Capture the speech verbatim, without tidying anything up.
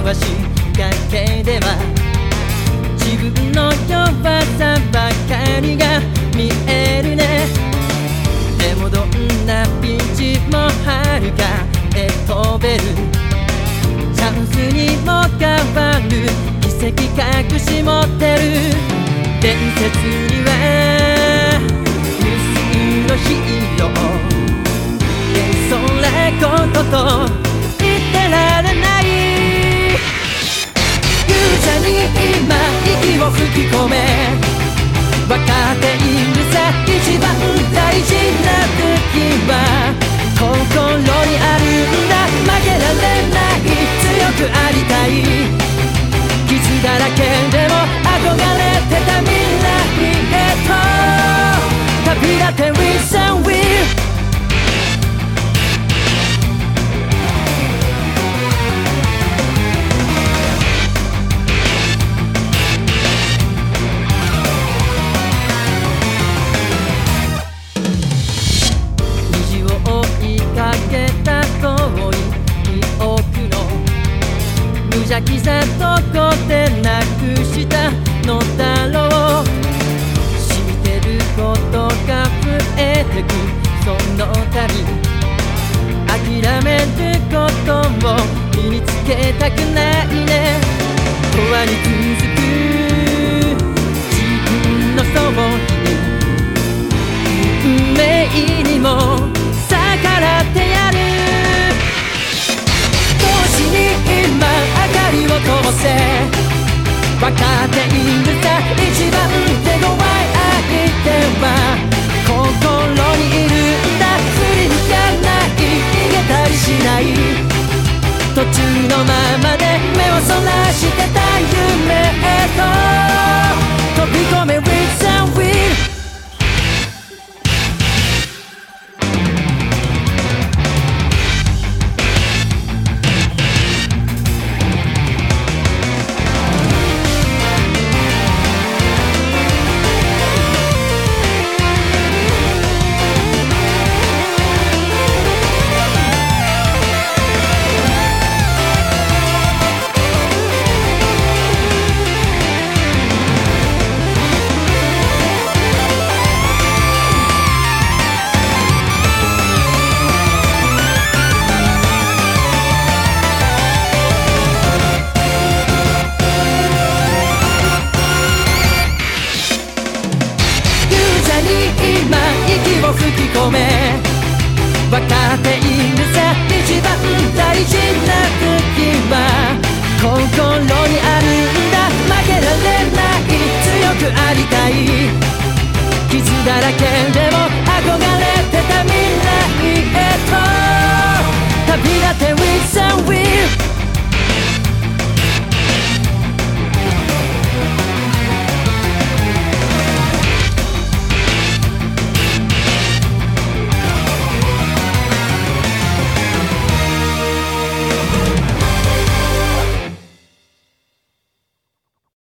は仕掛けでは自分の弱さばかりが見えるね。でもどんなピンチも遥かへ飛べる、チャンスにも変わる奇跡隠し持ってる。伝説には無数のヒーロー、そんなことと言ってられない。勇者に今息を吹き込め、分かっているさ、一番大事な敵は心にあるんだ。負けられない、強くありたい、傷だらけでも憧れてた未来へと旅立て With and Will。無邪気さどこでなくしたのだろう。知ってることが増えてくその度、諦めることを身につけたくないね。永遠に続く自分のそばに運命にも逆らってやる。通せ分かっているさ、一番手強い相手は心にいるんだ。振り向かない、逃げたりしない、途中のままで目をそらしてた夢へと飛び込め